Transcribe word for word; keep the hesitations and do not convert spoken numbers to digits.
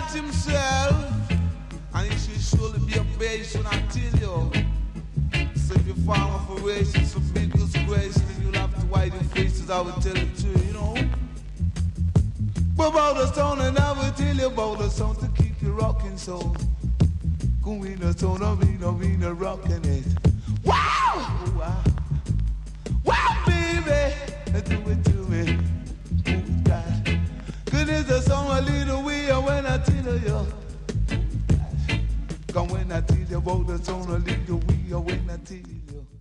got himself, and he should surely be a base when I tell you. So if you fall for races, some big disgrace, then you'll have to widen your faces, I will tell it to you, you know. But about the stone, and I will tell you about the song to keep you rocking, so. Go in the stone, I mean, I mean, a rocking it. Wow! Wow! Wow, baby! Do it to me. Oh, God. Good is the song a little weird when I tell you. Come when I tell you about the song a little weird when I tell you.